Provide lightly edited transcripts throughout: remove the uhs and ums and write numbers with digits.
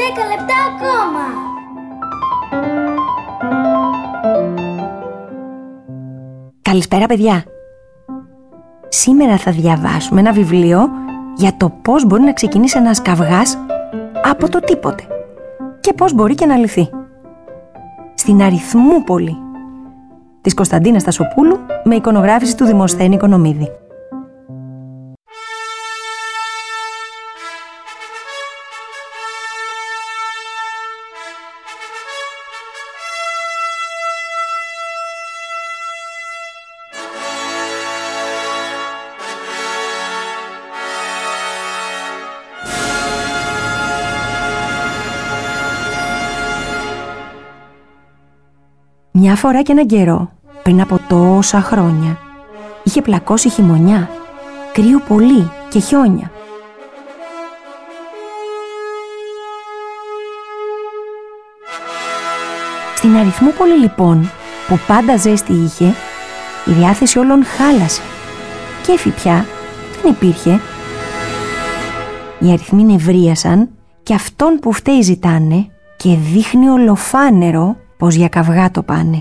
10 λεπτά ακόμα. Καλησπέρα παιδιά. Σήμερα θα διαβάσουμε ένα βιβλίο για το πώς μπορεί να ξεκινήσει ένας καυγάς από το τίποτε και πώς μπορεί και να λυθεί. Στην Αριθμούπολη της Κωνσταντίνας Τασοπούλου με εικονογράφηση του Δημοσθένη Οικονομίδη. Μια φορά και έναν καιρό, πριν από τόσα χρόνια, είχε πλακώσει χειμωνιά, κρύο πολύ και χιόνια. Στην Αριθμούπολη λοιπόν, που πάντα ζέστη είχε, η διάθεση όλων χάλασε και έφη πια δεν υπήρχε. Οι αριθμοί νευρίασαν και αυτόν που φταίει ζητάνε και δείχνει ολοφάνερο πως για καυγά το πάνε.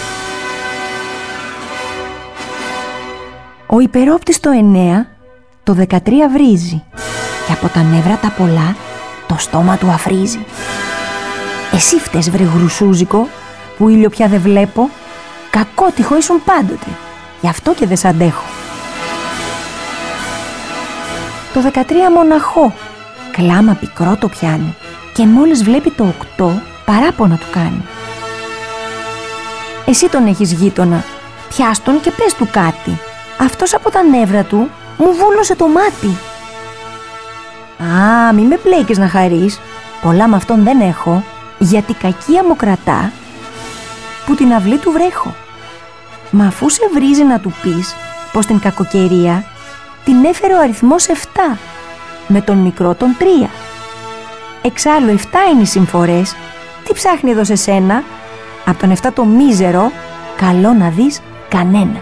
Ο υπερόπτης το 9, το 13 βρίζει και από τα νεύρα τα πολλά το στόμα του αφρίζει. Εσύ φταίς βρε γρουσούζικο που ήλιο πια δεν βλέπω, κακότυχο ήσουν πάντοτε, γι' αυτό και δεν σ' αντέχω. Το 13 μοναχό, κλάμα πικρό το πιάνει και μόλις βλέπει το 8 παράπονα του κάνει. Εσύ τον έχεις γείτονα, πιάσ' τον και πες του κάτι. Αυτός από τα νεύρα του μου βούλωσε το μάτι. Α, μη με πλέκεις να χαρείς, πολλά με αυτόν δεν έχω, γιατί κακία μου κρατά που την αυλή του βρέχω. Μα αφού σε βρίζει να του πεις πως την κακοκαιρία την έφερε ο αριθμός 7 με τον μικρό τον 3. Εξάλλου 7 είναι οι συμφορές, τι ψάχνει εδώ σε σένα? Απ' τον 7 το μίζερο, καλό να δεις κανένα.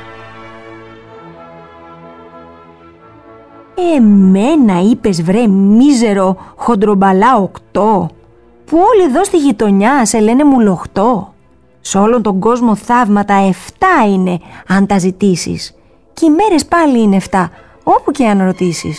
Εμένα είπες βρε μίζερο χοντρομπαλά 8, που όλοι εδώ στη γειτονιά σε λένε μουλοχτό. Σ' όλον τον κόσμο θαύματα 7 είναι αν τα ζητήσεις, κι οι μέρες πάλι είναι 7, όπου και αν ρωτήσεις.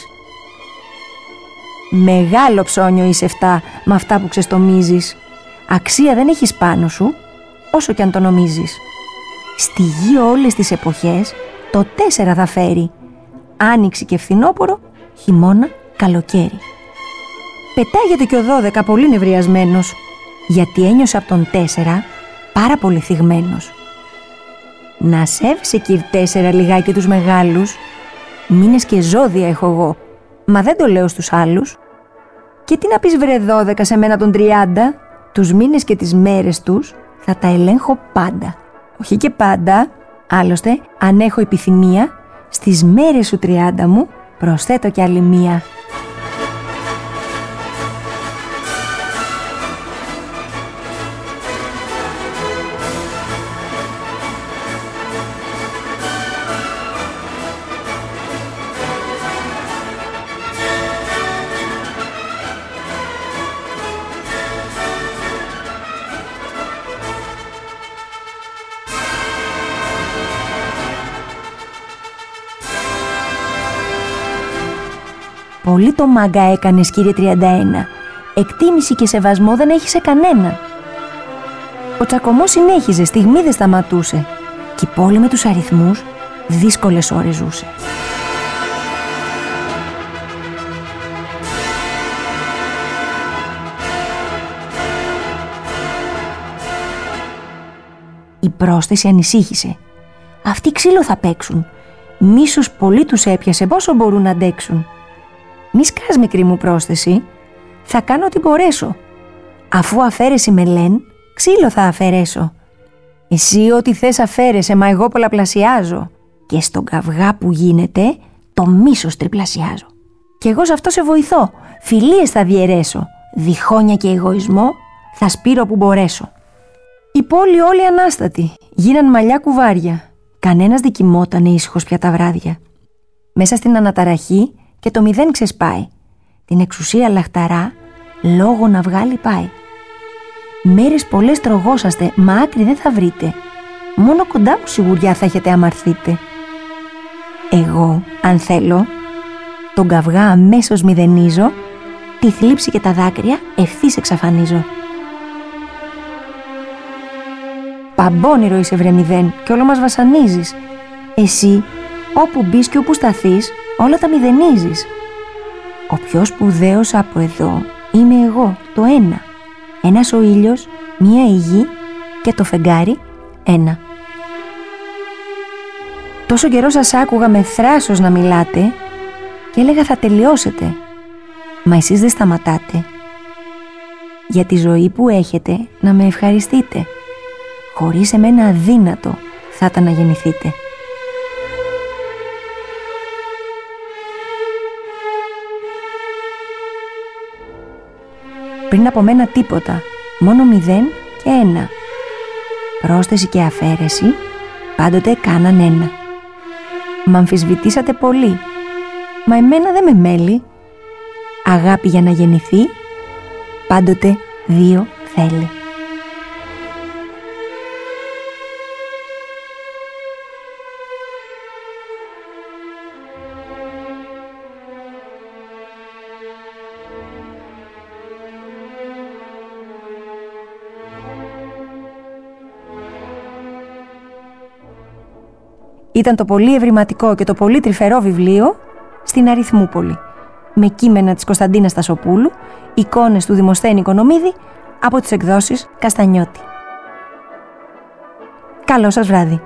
Μεγάλο ψώνιο είσαι 7 με αυτά που ξεστομίζεις. Αξία δεν έχεις πάνω σου, όσο κι αν το νομίζεις. Στη γη όλες τις εποχές το 4 θα φέρει, άνοιξη και φθινόπορο, χειμώνα, καλοκαίρι. Πετάγεται και ο 12 πολύ νευριασμένος, γιατί ένιωσε από τον 4 πάρα πολύ θυγμένος. Να σέβεσαι κυρ 4 λιγάκι τους μεγάλους, μήνες και ζώδια έχω εγώ, μα δεν το λέω στους άλλους. Και τι να πεις βρε 12 σε μένα τον 30, τους μήνες και τις μέρες τους θα τα ελέγχω πάντα. Όχι και πάντα, άλλωστε αν έχω επιθυμία, στις μέρες σου 30 μου προσθέτω κι άλλη μία. Πολύ το μάγκα έκανες κύριε 31, εκτίμηση και σεβασμό δεν έχει σε κανένα. Ο τσακωμός συνέχιζε, στιγμή δεν σταματούσε και η πόλη με τους αριθμούς δύσκολες ώρες ζούσε. Η πρόσθεση ανησύχησε. Αυτοί ξύλο θα παίξουν. Μίσος πολύ τους έπιασε, πόσο μπορούν να αντέξουν. Μη σκάς μικρή μου πρόσθεση, θα κάνω ό,τι μπορέσω. Αφού αφαίρεση με λένε, ξύλο θα αφαιρέσω. Εσύ ό,τι θες αφαίρεσαι, μα εγώ πολλαπλασιάζω. Και στον καυγά που γίνεται, το μίσος τριπλασιάζω. Κι εγώ σε αυτό σε βοηθώ, φιλίες θα διαιρέσω. Διχόνια και εγωισμό θα σπείρω που μπορέσω. Η πόλη όλη ανάστατη, γίναν μαλλιά κουβάρια. Κανένας δεν κοιμότανε ήσυχος πια τα βράδια. Μέσα στην αναταραχή και το μηδέν ξεσπάει. Την εξουσία λαχταρά Λόγο να βγάλει πάει. Μέρες πολλές τρογόσαστε, μα άκρη δεν θα βρείτε. Μόνο κοντά μου σιγουριά θα έχετε αμαρθείτε. Εγώ, αν θέλω, τον καυγά αμέσως μηδενίζω, τη θλίψη και τα δάκρυα ευθύς εξαφανίζω. Παμπώνυρο είσαι βρε μηδέν και όλο μας βασανίζεις. Εσύ, όπου μπεις και όπου σταθείς, όλα τα μηδενίζεις. Ο πιο σπουδαίος από εδώ είμαι εγώ, το ένα. Ένας ο ήλιος, μία η γη και το φεγγάρι, ένα. Τόσο καιρό σας άκουγα με θράσος να μιλάτε και έλεγα θα τελειώσετε. Μα εσείς δεν σταματάτε. Για τη ζωή που έχετε να με ευχαριστείτε. Χωρίς εμένα αδύνατο θα ήταν να γεννηθείτε. Πριν από μένα τίποτα, μόνο 0 και 1. Πρόσθεση και αφαίρεση πάντοτε κάναν ένα. Μ' αμφισβητήσατε πολύ, μα εμένα δεν με μέλει. Αγάπη για να γεννηθεί, πάντοτε 2 θέλει. Ήταν το πολύ ευρηματικό και το πολύ τρυφερό βιβλίο στην Αριθμούπολη, με κείμενα της Κωνσταντίνας Τασοπούλου, εικόνες του Δημοσθένη Οικονομίδη από τις εκδόσεις Καστανιώτη. Καλό σας βράδυ.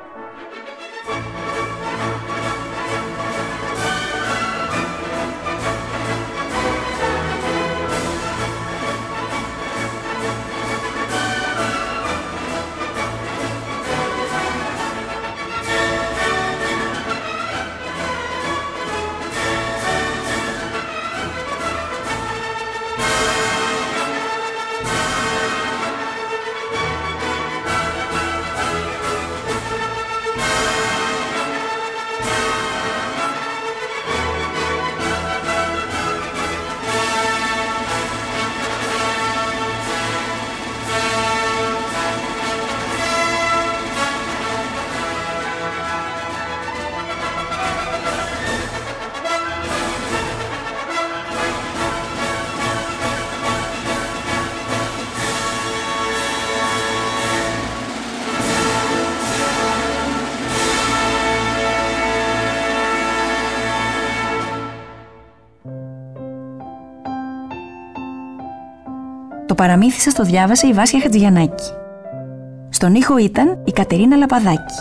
Το παραμύθι σας το διάβασε η Βάσια Χατζηγιαννάκη. Στον ήχο ήταν η Κατερίνα Λαπαδάκη.